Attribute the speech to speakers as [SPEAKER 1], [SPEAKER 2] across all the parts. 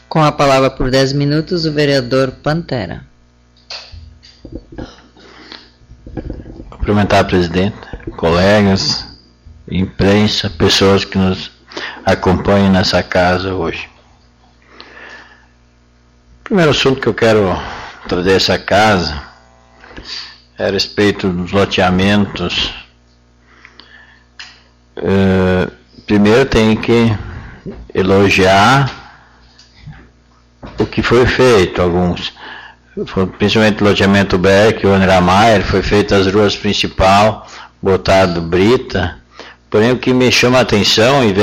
[SPEAKER 1] Com a palavra por 10 minutos, o vereador Pantera.
[SPEAKER 2] Cumprimentar a presidente, colegas, imprensa, pessoas que nos acompanham nessa casa hoje. O primeiro assunto que eu quero trazer a essa casa é a respeito dos loteamentos. Primeiro tem que elogiar o que foi feito, alguns. Principalmente o loteamento Beck, o Onerameyer, foi feito as ruas principais, botado brita. Porém, o que me chama a atenção, e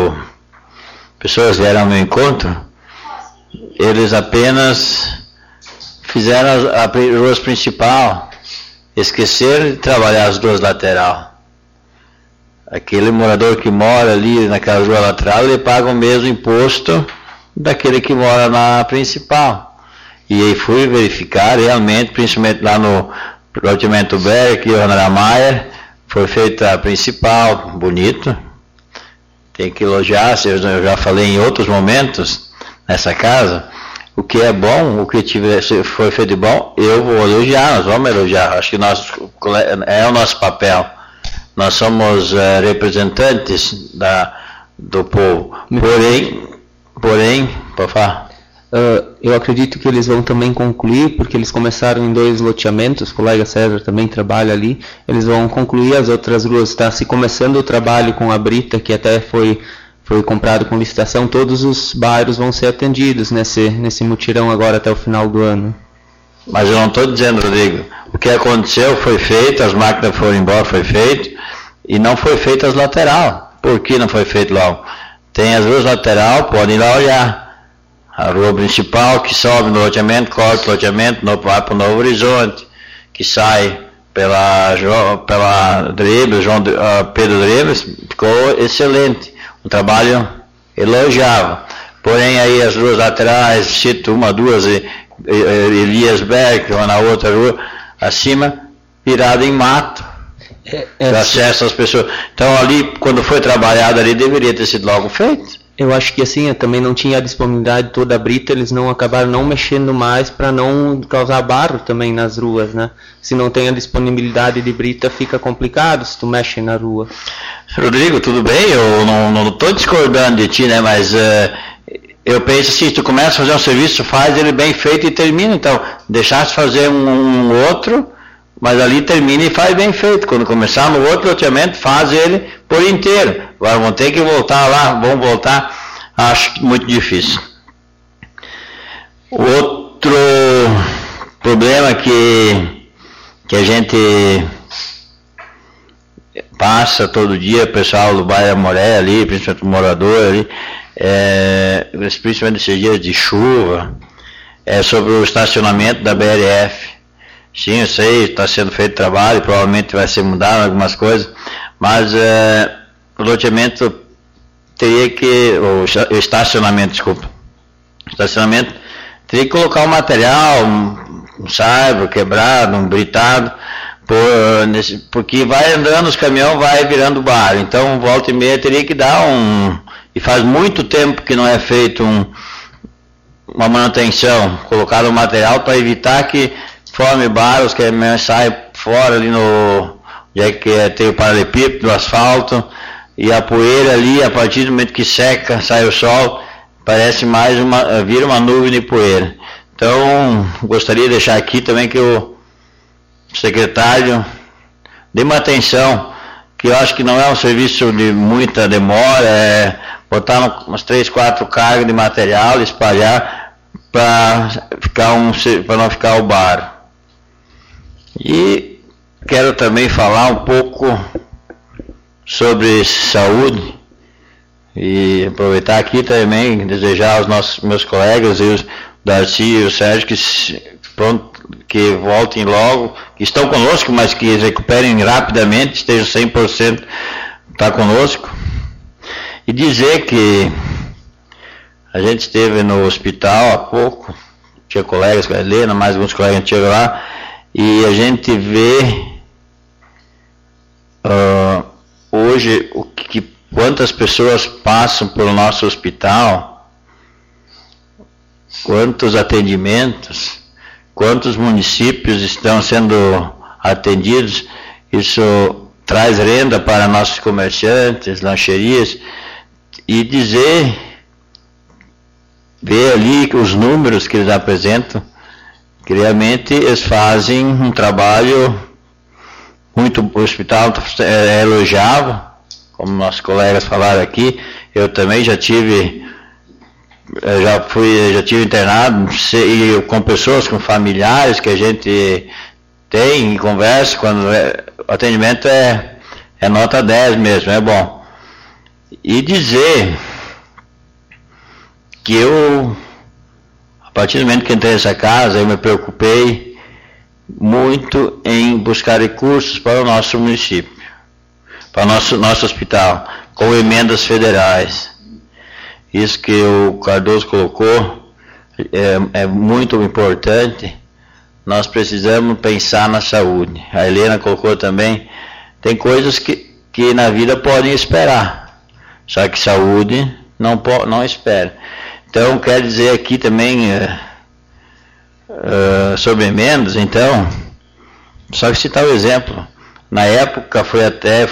[SPEAKER 2] pessoas vieram ao meu encontro, eles apenas fizeram as ruas principal, esqueceram de trabalhar as duas laterais. Aquele morador que mora ali naquela rua lateral, ele paga o mesmo imposto daquele que mora na principal. E aí fui verificar realmente, principalmente lá no loteamento Berg e Onerameyer, foi feita a principal, bonito. Tem que elogiar, eu já falei em outros momentos nessa casa, o que é bom, o que foi feito de bom, eu vou elogiar, nós vamos elogiar. Acho que é o nosso papel. Nós somos representantes do povo. Porém, por favor.
[SPEAKER 3] Eu acredito que eles vão também concluir, porque eles começaram em 2 loteamentos, o colega César também trabalha ali, eles vão concluir as outras ruas, está se começando o trabalho com a brita, que até foi comprado com licitação, todos os bairros vão ser atendidos nesse mutirão agora até o final do ano.
[SPEAKER 2] Mas eu não estou dizendo, Rodrigo, o que aconteceu foi feito, as máquinas foram embora, foi feito, e não foi feito as lateral. Por que não foi feito logo? Tem as ruas lateral, podem ir lá olhar. A rua principal que sobe no loteamento, corta o loteamento, vai para o Novo Horizonte, que sai pela Dreves, Pedro Dreves, ficou excelente. Um trabalho elogiável. Porém, aí as ruas laterais, cito uma, duas, Elias Beck, ou na outra rua, acima, virada em mato. Acesso às pessoas. Então, ali, quando foi trabalhado ali, deveria ter sido logo feito.
[SPEAKER 3] Eu acho que assim, eu também não tinha a disponibilidade toda a brita, eles acabaram não mexendo mais para não causar barro também nas ruas, né? Se não tem a disponibilidade de brita, fica complicado se tu mexe na rua.
[SPEAKER 2] Rodrigo, tudo bem? Eu não estou discordando de ti, né? Mas eu penso assim, se tu começa a fazer um serviço, faz ele bem feito e termina. Então, deixasse fazer um outro, mas ali termina e faz bem feito. Quando começar no outro loteamento, faz ele por inteiro. Agora vão ter que voltar lá, acho muito difícil. Outro problema que a gente passa todo dia, pessoal do bairro Amoré ali, principalmente o morador ali, principalmente nesses dias de chuva, é sobre o estacionamento da BRF. Sim, eu sei, está sendo feito trabalho, provavelmente vai ser mudado algumas coisas, mas o loteamento teria que, o estacionamento teria que colocar um material, um saibro quebrado, um britado, porque vai andando os caminhões, vai virando bar. Então, volta e meia teria que dar e faz muito tempo que não é feito uma manutenção, colocar um material para evitar que forme bar, os caminhões saem fora ali onde é que tem o paralelepípedo, o asfalto, e a poeira ali, a partir do momento que seca, sai o sol, parece vira uma nuvem de poeira. Então, gostaria de deixar aqui também que o secretário dê uma atenção, que eu acho que não é um serviço de muita demora, é botar umas 3, 4 cargas de material, espalhar para não ficar o bar. E quero também falar um pouco sobre saúde e aproveitar aqui também, desejar aos meus colegas, o Darcy e o Sérgio, que voltem logo, que estão conosco, mas que recuperem rapidamente, estejam 100% conosco. E dizer que a gente esteve no hospital há pouco, tinha colegas com a Helena, mais alguns colegas que chegam lá, e a gente vê hoje quantas pessoas passam pelo nosso hospital quantos atendimentos, quantos municípios estão sendo atendidos. Isso traz renda para nossos comerciantes, lancherias, e ver ali os números que eles apresentam, que realmente eles fazem um trabalho muito, o hospital é elogiável, como nossos colegas falaram aqui. Eu também já tive internado com pessoas, com familiares que a gente tem e conversa, quando o atendimento é nota 10 mesmo, é bom. E dizer que a partir do momento que entrei nessa casa, eu me preocupei muito em buscar recursos para o nosso município, para o nosso hospital, com emendas federais. Isso que o Cardoso colocou é muito importante. Nós precisamos pensar na saúde. A Helena colocou também, tem coisas que na vida podem esperar, só que saúde não espera. Então, quero dizer aqui também sobre emendas, então, só que citar o exemplo. Na época fui até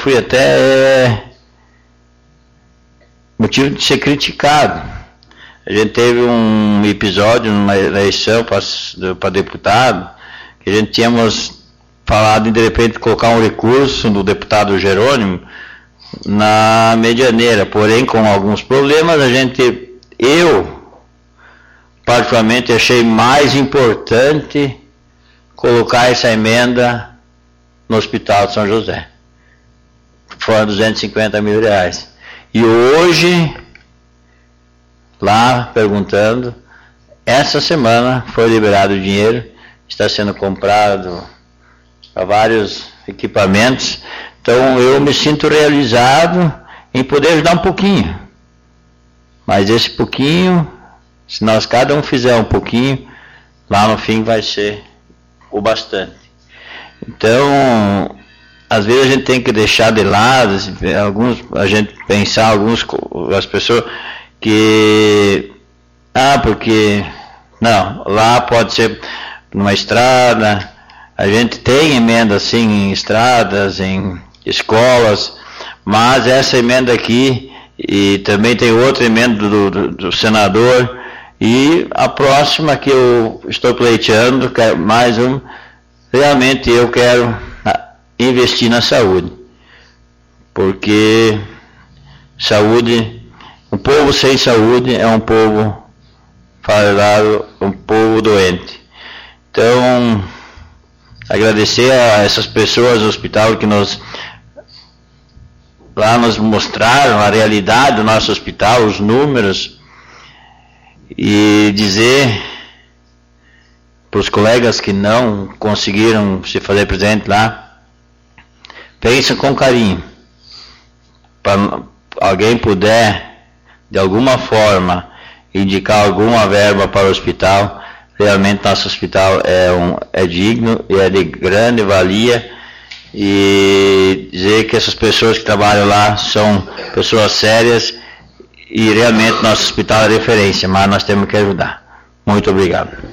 [SPEAKER 2] motivo de ser criticado. A gente teve um episódio numa eleição para deputado, que a gente tínhamos falado em de repente colocar um recurso do deputado Jerônimo na Medianeira, porém com alguns problemas eu particularmente achei mais importante colocar essa emenda no Hospital de São José. Foram 250 mil reais. E hoje, lá perguntando, essa semana foi liberado o dinheiro, está sendo comprado para vários equipamentos. Então eu me sinto realizado em poder ajudar um pouquinho. Mas esse pouquinho, se nós cada um fizer um pouquinho, lá no fim vai ser o bastante. Então, às vezes a gente tem que deixar de lado, as pessoas que, porque, não, lá pode ser numa estrada, a gente tem emenda assim em estradas, em escolas, mas essa emenda aqui, e também tem outra emenda do senador, e a próxima que eu estou pleiteando, mais realmente eu quero investir na saúde, porque saúde, um povo sem saúde é um povo falhado, um povo doente. Então, agradecer a essas pessoas do hospital que nos mostraram a realidade do nosso hospital, os números, e dizer para os colegas que não conseguiram se fazer presente lá, pensa com carinho. Para alguém puder, de alguma forma, indicar alguma verba para o hospital, realmente nosso hospital é digno e é de grande valia, e dizer que essas pessoas que trabalham lá são pessoas sérias e realmente nosso hospital é referência, mas nós temos que ajudar. Muito obrigado.